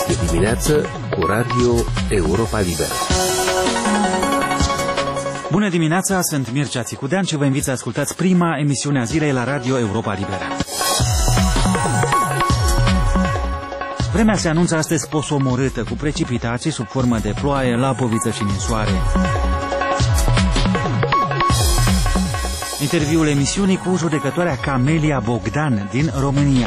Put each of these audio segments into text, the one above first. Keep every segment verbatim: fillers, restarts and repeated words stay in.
Este dimineață cu Radio Europa Liberă. Bună dimineața, sunt Mircea Țicudean și vă invit să ascultați prima emisiune a zilei la Radio Europa Liberă. Vremea se anunță astăzi posomorâtă, cu precipitații sub formă de ploaie, lapoviță și ninsoare. Interviul emisiunii cu judecătoarea Camelia Bogdan din România.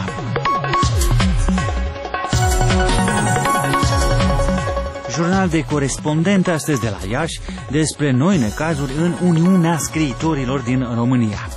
Jurnal de corespondent astăzi de la Iași despre noi necazuri în Uniunea Scriitorilor din România.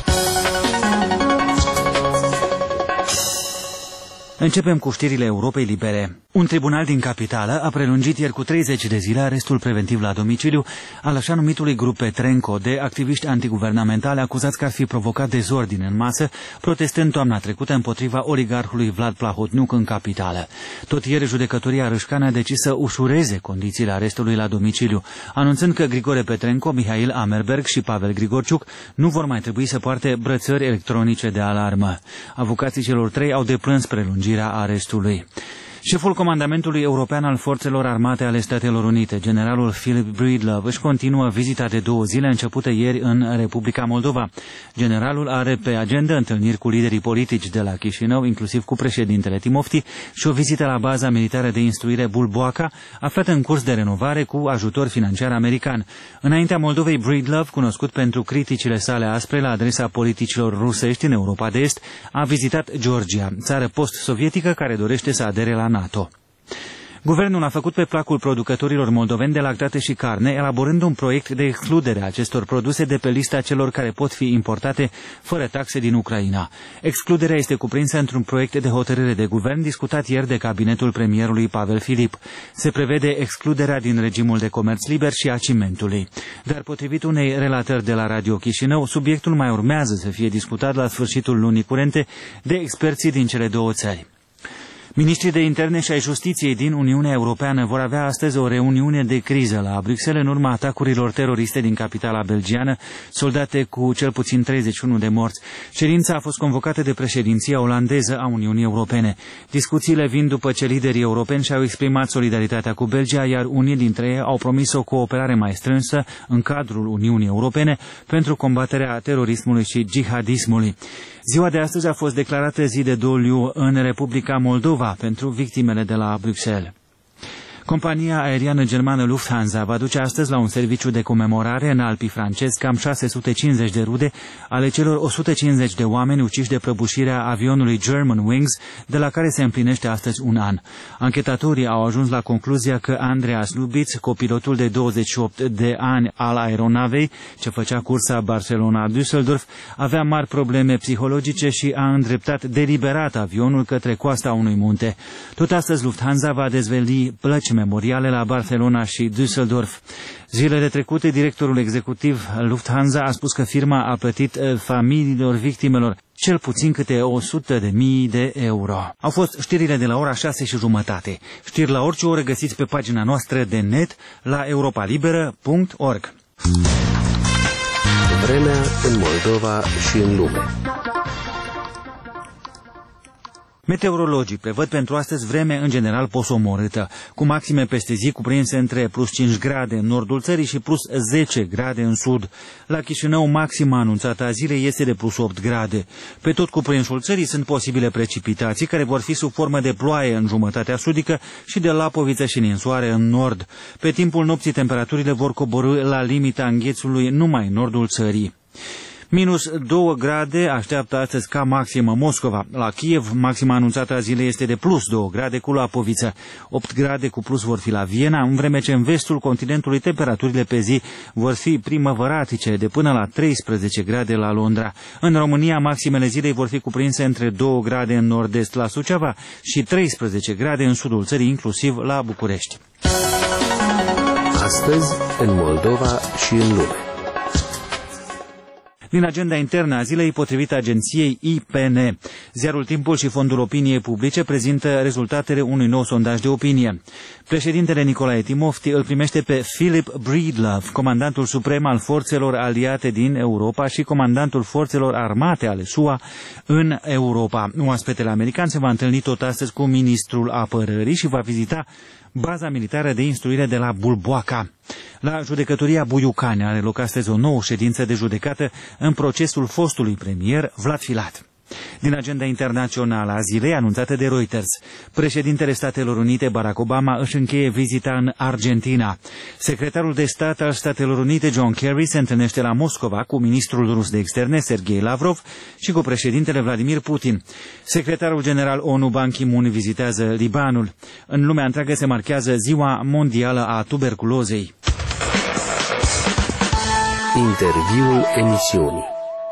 Începem cu știrile Europei Libere. Un tribunal din capitală a prelungit ieri cu treizeci de zile arestul preventiv la domiciliu al așa numitului grup Petrenco de activiști antiguvernamentale acuzați că ar fi provocat dezordine în masă, protestând toamna trecută împotriva oligarhului Vlad Plahotniuc în capitală. Tot ieri, judecătoria râșcană a decis să ușureze condițiile arestului la domiciliu, anunțând că Grigore Petrenco, Mihail Amerberg și Pavel Grigorciuc nu vor mai trebui să poarte brățări electronice de alarmă. Avocații celor trei au deplâns prelungirea arestului. Șeful Comandamentului European al Forțelor Armate ale Statelor Unite, generalul Philip Breedlove, își continuă vizita de două zile începută ieri în Republica Moldova. Generalul are pe agenda întâlniri cu liderii politici de la Chișinău, inclusiv cu președintele Timofti, și o vizită la baza militară de instruire Bulboaca, aflată în curs de renovare cu ajutor financiar american. Înaintea Moldovei, Breedlove, cunoscut pentru criticile sale aspre la adresa politicilor rusești în Europa de Est, a vizitat Georgia, țară post-sovietică care dorește să adere la NATO. Guvernul a făcut pe placul producătorilor moldoveni de lactate și carne, elaborând un proiect de excludere a acestor produse de pe lista celor care pot fi importate fără taxe din Ucraina. Excluderea este cuprinsă într-un proiect de hotărâre de guvern discutat ieri de cabinetul premierului Pavel Filip. Se prevede excluderea din regimul de comerț liber și a cimentului. Dar potrivit unei relatări de la Radio Chișinău, subiectul mai urmează să fie discutat la sfârșitul lunii curente de experții din cele două țări. Ministrii de interne și ai justiției din Uniunea Europeană vor avea astăzi o reuniune de criză la Bruxelles în urma atacurilor teroriste din capitala belgiană, soldate cu cel puțin treizeci și unu de morți. Ședința a fost convocată de președinția olandeză a Uniunii Europene. Discuțiile vin după ce liderii europeni și-au exprimat solidaritatea cu Belgia, iar unii dintre ei au promis o cooperare mai strânsă în cadrul Uniunii Europene pentru combaterea terorismului și jihadismului. Ziua de astăzi a fost declarată zi de doliu în Republica Moldova pentru victimele de la Bruxelles. Compania aeriană germană Lufthansa va duce astăzi la un serviciu de comemorare în Alpii francezi cam șase sute cincizeci de rude ale celor o sută cincizeci de oameni uciși de prăbușirea avionului Germanwings, de la care se împlinește astăzi un an. Anchetatorii au ajuns la concluzia că Andreas Lubitz, copilotul de douăzeci și opt de ani al aeronavei, ce făcea cursa Barcelona-Düsseldorf, avea mari probleme psihologice și a îndreptat deliberat avionul către coasta unui munte. Tot astăzi Lufthansa va dezveli plăci memoriale la Barcelona și Düsseldorf. Zilele trecute, directorul executiv Lufthansa a spus că firma a plătit familiilor victimelor cel puțin câte o sută de mii de euro. Au fost știrile de la ora șase și jumătate. Știri la orice oră găsiți pe pagina noastră de net la europa liberă punct org. Vremea în Moldova și în lume. Meteorologii prevăd pentru astăzi vreme în general posomorâtă, cu maxime peste zi cuprinse între plus cinci grade în nordul țării și plus zece grade în sud. La Chișinău, maxima anunțată a zilei este de plus opt grade. Pe tot cuprinsul țării sunt posibile precipitații care vor fi sub formă de ploaie în jumătatea sudică și de lapoviță și ninsoare în nord. Pe timpul nopții temperaturile vor coborî la limita înghețului numai în nordul țării. Minus două grade așteaptă astăzi ca maximă Moscova. La Kiev, maxima anunțată a zilei este de plus două grade cu lapoviță. opt grade cu plus vor fi la Viena, în vreme ce în vestul continentului temperaturile pe zi vor fi primăvăratice de până la treisprezece grade la Londra. În România, maximele zilei vor fi cuprinse între două grade în nord-est la Suceava și treisprezece grade în sudul țării, inclusiv la București. Astăzi, în Moldova și în lume. Din agenda internă a zilei, potrivit agenției I P N, ziarul Timpul și Fondul Opiniei Publice prezintă rezultatele unui nou sondaj de opinie. Președintele Nicolae Timofti îl primește pe Philip Breedlove, comandantul suprem al forțelor aliate din Europa și comandantul forțelor armate ale S U A în Europa. Oaspetele american se va întâlni tot astăzi cu ministrul apărării și va vizita baza militară de instruire de la Bulboaca. La judecătoria Buiucani are loc astăzi o nouă ședință de judecată în procesul fostului premier Vlad Filat. Din agenda internațională a zilei anunțată de Reuters, președintele Statelor Unite Barack Obama își încheie vizita în Argentina. Secretarul de stat al Statelor Unite John Kerry se întâlnește la Moscova cu ministrul rus de externe Sergei Lavrov și cu președintele Vladimir Putin. Secretarul general ONU Ban Ki-moon vizitează Libanul. În lumea întreagă se marchează Ziua Mondială a Tuberculozei. Interviul emisiunii.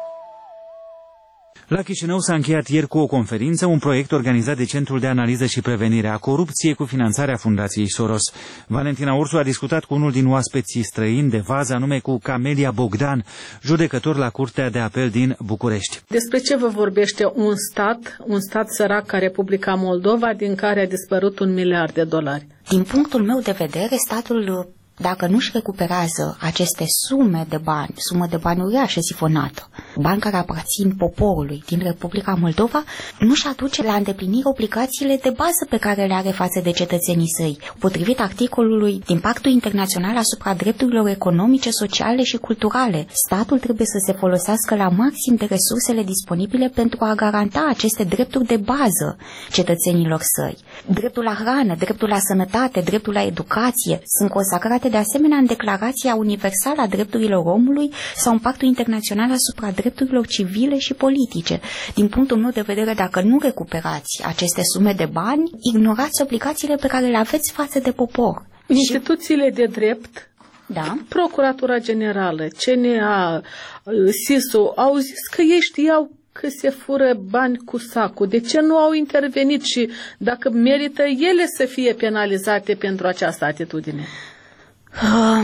La Chișinău s-a încheiat ieri cu o conferință, un proiect organizat de Centrul de Analiză și Prevenire a Corupției cu finanțarea Fundației Soros. Valentina Ursu a discutat cu unul din oaspeții străini de vază, anume cu Camelia Bogdan, judecător la Curtea de Apel din București. Despre ce vă vorbește un stat, un stat sărac ca Republica Moldova, din care a dispărut un miliard de dolari? Din punctul meu de vedere, statul, dacă nu-și recuperează aceste sume de bani, sumă de bani uriașă sifonată, bani care aparțin poporului din Republica Moldova, nu-și aduce la îndeplinire obligațiile de bază pe care le are față de cetățenii săi. Potrivit articolului din Pactul Internațional asupra drepturilor economice, sociale și culturale, statul trebuie să se folosească la maxim de resursele disponibile pentru a garanta aceste drepturi de bază cetățenilor săi. Dreptul la hrană, dreptul la sănătate, dreptul la educație sunt consacrate de asemenea în Declarația Universală a Drepturilor Omului sau în Pactul Internațional asupra drepturilor civile și politice. Din punctul meu de vedere, dacă nu recuperați aceste sume de bani, ignorați obligațiile pe care le aveți față de popor. Instituțiile de drept, da? Procuratura Generală, C N A, S I S O, au zis că ei știau că se fură bani cu sacul. De ce nu au intervenit și dacă merită ele să fie penalizate pentru această atitudine? Um,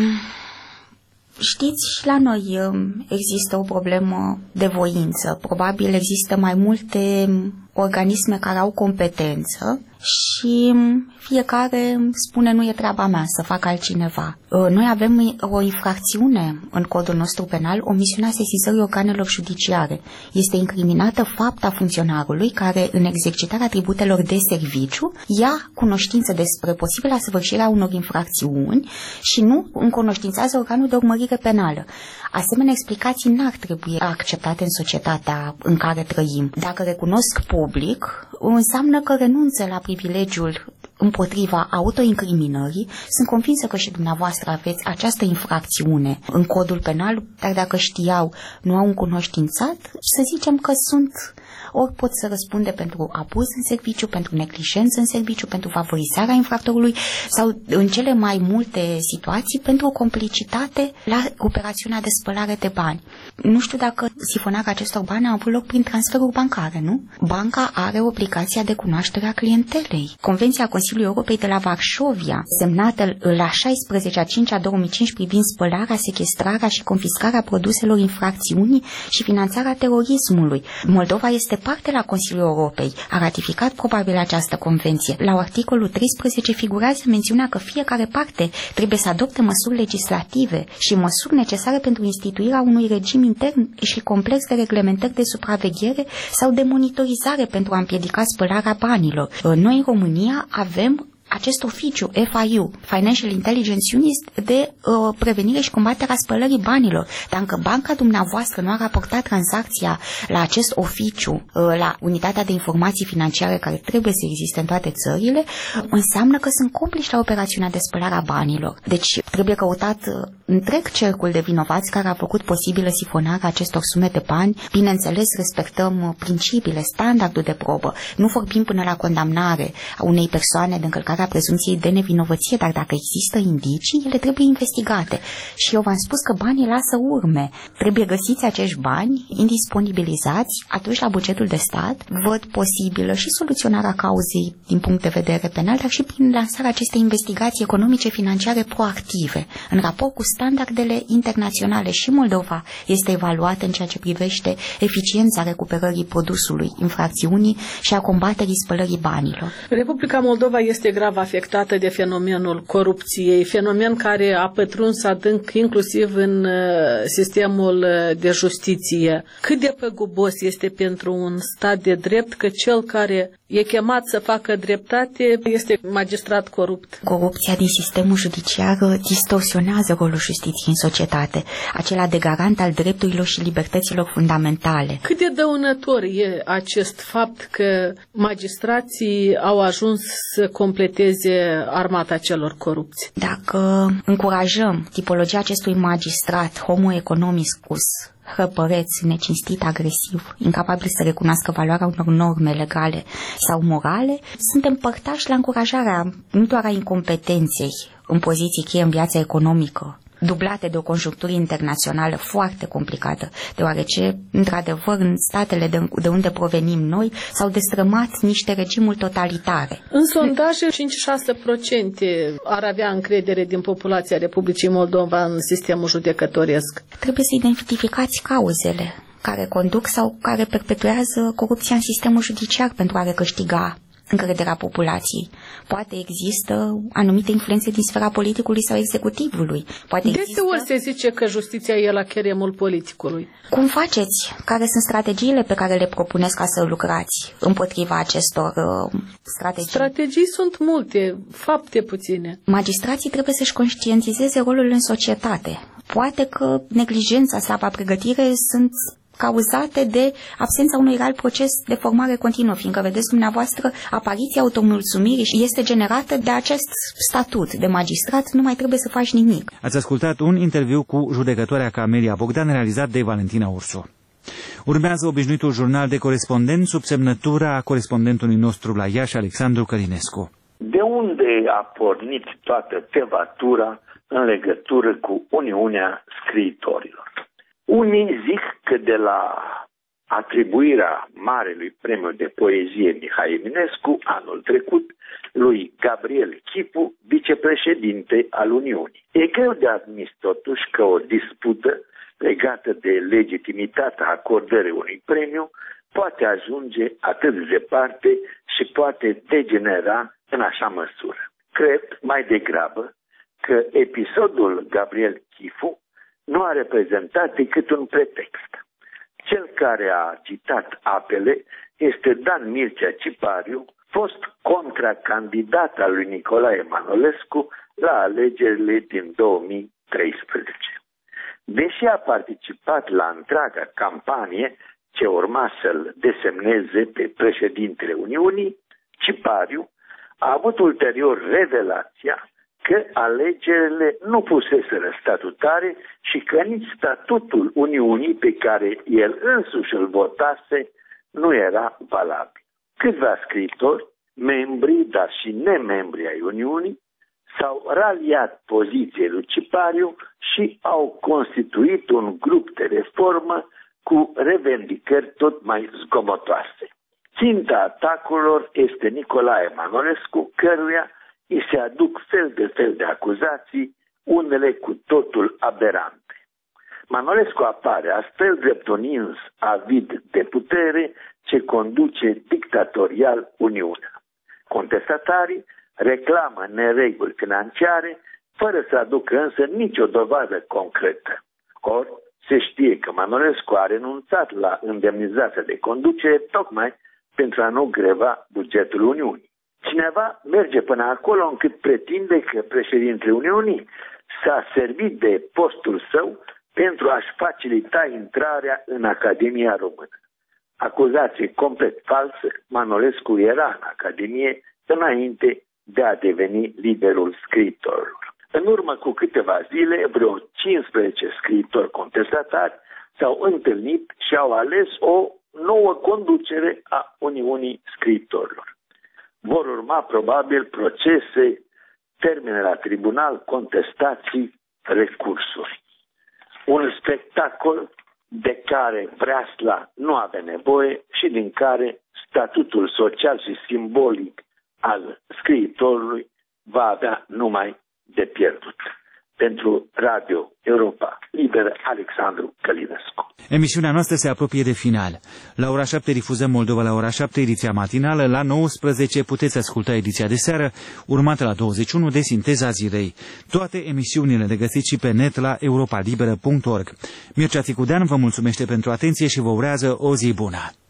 știți, și la noi um, există o problemă de voință. Probabil există mai multe organisme care au competență și fiecare spune nu e treaba mea, să fac altcineva. Noi avem o infracțiune în codul nostru penal, omisiunea sesizării organelor judiciare. Este incriminată fapta funcționarului care, în exercitarea atributelor de serviciu, ia cunoștință despre posibila săvârșire a unor infracțiuni și nu încunoștințează organul de urmărire penală. Asemenea explicații n-ar trebui acceptate în societatea în care trăim. Dacă recunosc public, înseamnă că renunță la privilegiul împotriva autoincriminării. Sunt convinsă că și dumneavoastră aveți această infracțiune în codul penal, dar dacă știau, nu au încunoștințat, să zicem că sunt, ori pot să răspunde pentru abuz în serviciu, pentru neglijență în serviciu, pentru favorizarea infractorului sau, în cele mai multe situații, pentru o complicitate la operațiunea de spălare de bani. Nu știu dacă sifonarea acestor bani a avut loc prin transferuri bancare, nu? Banca are obligația de cunoaștere a clientelei. Convenția Consiliului Europei de la Varșovia, semnată la șaisprezece a cincea a două mii cinci privind spălarea, sechestrarea și confiscarea produselor infracțiunii și finanțarea terorismului. Moldova este parte la Consiliul Europei. A ratificat probabil această convenție. La articolul treisprezece figurează mențiunea că fiecare parte trebuie să adopte măsuri legislative și măsuri necesare pentru instituirea unui regim intern și complex de reglementări de supraveghere sau de monitorizare pentru a împiedica spălarea banilor. Noi în România avem acest oficiu, F I U, Financial Intelligence Unit, de uh, prevenire și combaterea spălării banilor. Dacă banca dumneavoastră nu a raportat tranzacția la acest oficiu, uh, la unitatea de informații financiare care trebuie să existe în toate țările, înseamnă că sunt compliși la operațiunea de spălare a banilor. Deci trebuie căutat uh, întreg cercul de vinovați care a făcut posibilă sifonarea acestor sume de bani. Bineînțeles, respectăm uh, principiile, standardul de probă. Nu vorbim până la condamnare a unei persoane de încălcarea prezumției de nevinovăție, dar dacă există indicii, ele trebuie investigate. Și eu v-am spus că banii lasă urme. Trebuie găsiți acești bani, indisponibilizați, atunci la bugetul de stat văd posibilă și soluționarea cauzei din punct de vedere penal, dar și prin lansarea acestei investigații economice financiare proactive, în raport cu standardele internaționale. Și Moldova este evaluată în ceea ce privește eficiența recuperării produsului infracțiunii și a combaterii spălării banilor. Republica Moldova este grav afectată de fenomenul corupției, fenomen care a pătruns adânc inclusiv în sistemul de justiție. Cât de păgubos este pentru un stat de drept că cel care e chemat să facă dreptate este magistrat corupt? Corupția din sistemul judiciar distorsionează rolul justiției în societate, acela de garant al drepturilor și libertăților fundamentale. Cât de dăunător e acest fapt că magistrații au ajuns să completeze armata celor corupți? Dacă încurajăm tipologia acestui magistrat, homo economicus, hăpăreț, necinstit, agresiv, incapabil să recunoască valoarea unor norme legale sau morale, suntem părtași la încurajarea nu doar a incompetenței în poziții cheie în viața economică, dublate de o conjunctură internațională foarte complicată, deoarece, într-adevăr, în statele de, de unde provenim noi, s-au destrămat niște regimuri totalitare. În sondaje, cinci-șase la sută ar avea încredere din populația Republicii Moldova în sistemul judecătoresc. Trebuie să identificați cauzele care conduc sau care perpetuează corupția în sistemul judiciar pentru a recâștiga încrederea populației. Poate există anumite influențe din sfera politicului sau executivului. Poate există... Deseori se zice că justiția e la cheremul politicului. Cum faceți? Care sunt strategiile pe care le propuneți ca să lucrați împotriva acestor uh, strategii? Strategii sunt multe, fapte puține. Magistrații trebuie să-și conștientizeze rolul în societate. Poate că neglijența, slaba pregătire sunt cauzate de absența unui real proces de formare continuă, fiindcă, vedeți dumneavoastră, apariția automulțumirii este generată de acest statut de magistrat, nu mai trebuie să faci nimic. Ați ascultat un interviu cu judecătoarea Camelia Bogdan, realizat de Valentina Ursu. Urmează obișnuitul jurnal de corespondent sub semnătura corespondentului nostru la Iași, Alexandru Călinescu. De unde a pornit toată tevatura în legătură cu Uniunea Scriitorilor? Unii zic că de la atribuirea Marelui Premiu de Poezie Mihai Eminescu anul trecut lui Gabriel Chipu, vicepreședinte al Uniunii. E greu de admis totuși că o dispută legată de legitimitatea acordării unui premiu poate ajunge atât de departe și poate degenera în așa măsură. Cred mai degrabă că episodul Gabriel Chifu nu a reprezentat decât un pretext. Cel care a citat apele este Dan Mircea Cipariu, fost contracandidat al lui Nicolae Manolescu la alegerile din două mii treisprezece. Deși a participat la întreaga campanie ce urma să-l desemneze pe președintele Uniunii, Cipariu a avut ulterior revelația că alegerile nu puseseră statutare și că nici statutul Uniunii pe care el însuși îl votase nu era valabil. Câțiva scriitori, membri, dar și nemembri ai Uniunii, s-au raliat poziției lui Cipariu și au constituit un grup de reformă cu revendicări tot mai zgomotoase. Ținta atacurilor este Nicolae Manolescu, căruia îi se aduc fel de fel de acuzații, unele cu totul aberante. Manolescu apare astfel drept un ins avid de putere ce conduce dictatorial Uniunea. Contestatarii reclamă nereguli financiare, fără să aducă însă nicio dovadă concretă. Ori se știe că Manolescu a renunțat la indemnizația de conducere tocmai pentru a nu greva bugetul Uniunii. Cineva merge până acolo încât pretinde că președintele Uniunii s-a servit de postul său pentru a-și facilita intrarea în Academia Română. Acuzație complet falsă, Manolescu era în Academie înainte de a deveni liderul scriitorilor. În urmă cu câteva zile, vreo cincisprezece scriitori contestatari s-au întâlnit și au ales o nouă conducere a Uniunii Scriitorilor. vor urma probabil procese, termene la tribunal, contestații, recursuri. Un spectacol de care Breasla nu avea nevoie și din care statutul social și simbolic al scriitorului va avea numai de pierdut. Pentru Radio Europa Liberă, Alexandru Călinescu. Emisiunea noastră se apropie de final. La ora șapte difuzăm Moldova la ora șapte, ediția matinală. La nouăsprezece puteți asculta ediția de seară, urmată la douăzeci și unu de Sinteza Zilei. Toate emisiunile le găsiți și pe net la europa liberă punct org. Mircea Țicudean vă mulțumește pentru atenție și vă urează o zi bună.